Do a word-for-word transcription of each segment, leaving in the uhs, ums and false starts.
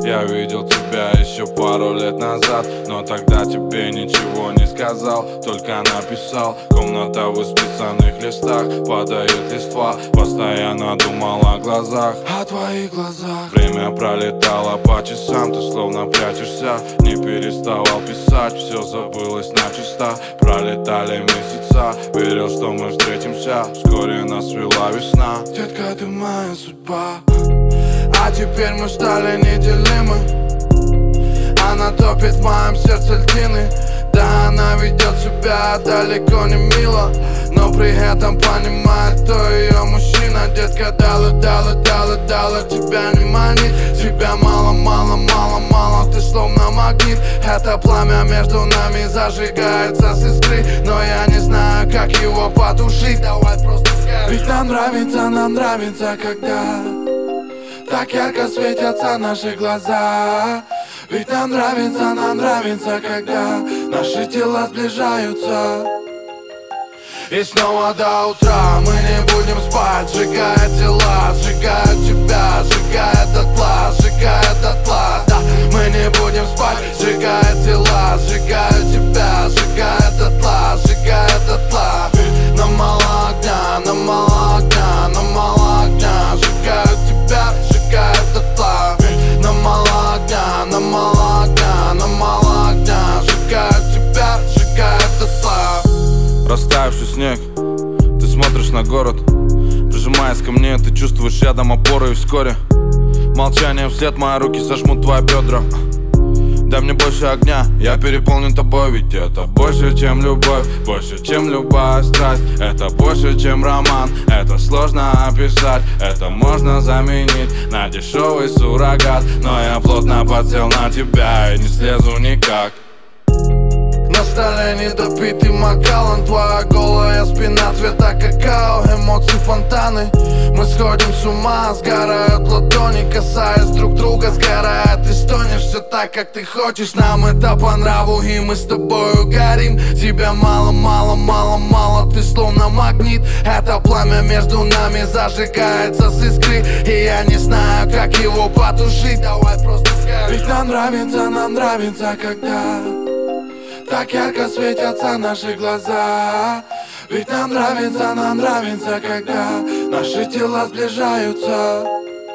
Я видел тебя еще пару лет назад, но тогда тебе ничего не сказал, только написал. Комната в исписанных листах, падает листва. Постоянно думал о глазах, о твоих глазах. Время пролетало по часам, ты словно прячешься. Не переставал писать, все забылось начисто. Пролетали месяца, верил, что мы встретимся. Вскоре нас свела весна. Детка, ты моя судьба. А теперь мы стали неделимы. Она топит в моем сердце льдины. Да, она ведет себя далеко не мило, но при этом понимает, кто ее мужчина. Детка, дала, дала, дала, дала, тебя не манит. Тебя мало, мало, мало, мало, ты словно магнит. Это пламя между нами зажигается с искры, но я не знаю, как его потушить. Давай просто скажи. Ведь нам нравится, нам нравится, когда так ярко светятся наши глаза. Ведь нам нравится, нам нравится, когда наши тела сближаются. И снова до утра мы не будем спать, сжигая тела, сжигая тебя, сжигая дотла, сжигая дотла. Да, мы не будем спать, сжигая тела, сжигая тебя, сжигая дотла, сжигая дотла. Нам мало огня, нам мало огня, нам мало огня, сжигаю тебя, сжигая дотла. Нам мало огня, нам мало огня, нам мало огня, сжигаю тебя, сжигая дотла. Растаявший снег, ты смотришь на город. Прижимаясь ко мне, ты чувствуешь рядом опору. И вскоре молчание вслед, мои руки сожмут твои бедра. Дай мне больше огня, я переполнен тобой. Ведь это больше, чем любовь, больше, чем любая страсть. Это больше, чем роман, это сложно описать. Это можно заменить на дешевый суррогат. Но я плотно подсел на тебя и не слезу никак. На столе недопитый Макалан, твоя голая спина цвета какао, эмоции фонтаны. Мы сходим с ума, сгорают ладони, касаясь друг друга, сгорает и стонешь. Все так, как ты хочешь, нам это по нраву, и мы с тобою горим. Тебя мало, мало, мало, мало, ты словно магнит. Это пламя между нами зажигается с искры, и я не знаю, как его потушить. Давай просто скажи. Ведь нам нравится, нам нравится, когда так ярко светятся наши глаза. Ведь нам нравится, нам нравится, когда наши тела сближаются.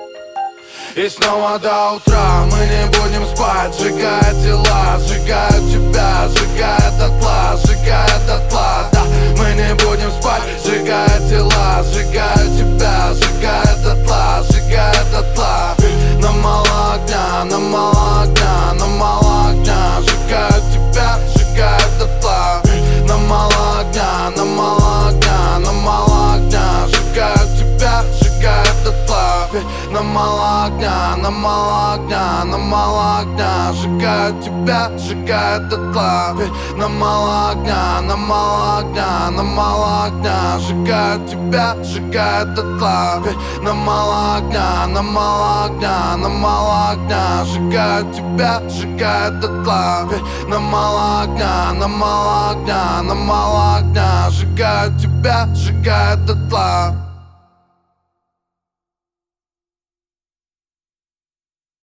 И снова до утра мы не будем спать, сжигая тела, сжигая тебя, сжигая дотла, сжигая дотла. Да, мы не будем спать, сжигая тела, сжигая тебя, сжигая дотла, сжигая дотла. Нам мало огня, нам мало огня, нам мало огня, сжигаю тебя, сжигая дотла. Нам мало огня, нам мало огня, нам мало огня, сжигаю тебя, сжигаю дотла. Нам мало огня, нам мало огня, нам мало огня, сжигаю тебя, сжигаю дотла. Нам мало огня, нам мало огня, нам мало огня, сжигаю тебя, сжигаю дотла. Нам мало огня, нам мало огня, нам мало огня, сжигаю тебя, сжигаю дотла. Нам мало огня, нам мало огня, нам мало огня, сжигаю тебя, сжигаю дотла.